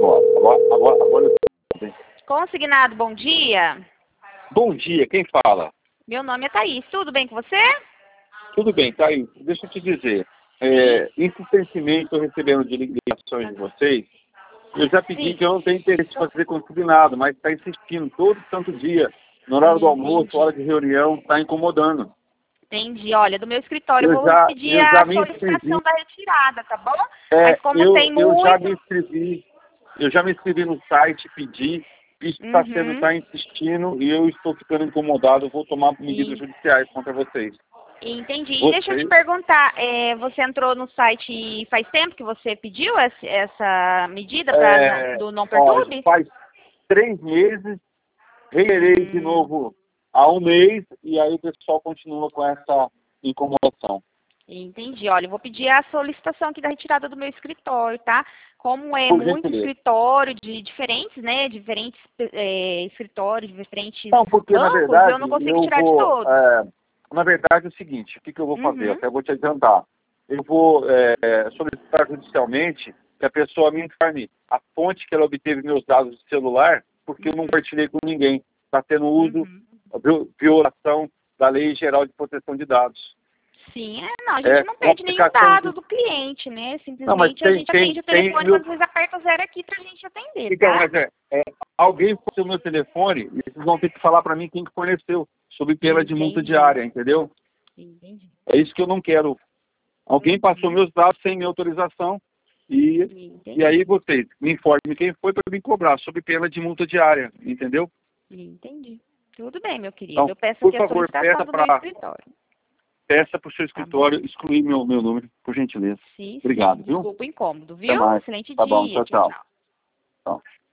Agora eu tô bem. Consignado, bom dia. Bom dia, quem fala? Meu nome é Thaís. Tudo bem com você? Tudo bem, Thaís. Deixa eu te dizer. Insistentemente estou recebendo de ligações de vocês. Eu já pedi Sim. que eu não tenho interesse em fazer consignado, mas está insistindo todo santo dia. No horário do almoço, hora de reunião, está incomodando. Entendi. Olha, do meu escritório eu Eu vou já, pedir eu já a me inscrevi. solicitação da retirada, tá bom? Mas como tem Eu já muito... me inscrevi. Eu já me inscrevi no site, pedi. Isso está insistindo e eu estou ficando incomodado. Eu vou tomar medidas judiciais contra vocês. Entendi. E deixa eu te Vocês? perguntar, você entrou no site faz tempo que você pediu essa medida do não perturbe? Faz 3 meses, reiterei de novo há um mês e aí o pessoal continua com essa incomodação. Entendi. Olha, eu vou pedir a solicitação aqui da retirada do meu escritório, tá? Como é Por muito gentileza. escritório de diferentes, né? Diferentes escritórios, diferentes Não, porque na bancos, verdade eu não consigo eu tirar de vou... todos. na verdade é o seguinte, o que eu vou fazer? Eu até vou te adiantar. Eu vou solicitar judicialmente que a pessoa me informe a fonte que ela obteve meus dados de celular, porque eu não compartilhei com ninguém. Está tendo uso, violação da Lei Geral de Proteção de Dados. Sim, não, a gente não pede nenhum dado do cliente, né? Não, mas Simplesmente a gente atende o telefone quando vocês apertam o 0 aqui pra gente atender, então, tá? mas alguém forneceu meu telefone e vocês vão ter que falar para mim quem que forneceu, sob pena de multa diária, entendeu? Entendi. É isso que eu não quero. Alguém passou meus dados sem minha autorização e aí vocês me informem quem foi para me cobrar, sob pena de multa diária, entendeu? Entendi. Tudo bem, meu querido. Então, Eu peço por aqui a favor, solicitação do meu escritório. peça para o seu escritório excluir meu número, por gentileza. Sim, Obrigado, sim. viu? Desculpa o incômodo, Até viu? mais. Excelente Tá bom, dia. tchau. Tchau. Tchau.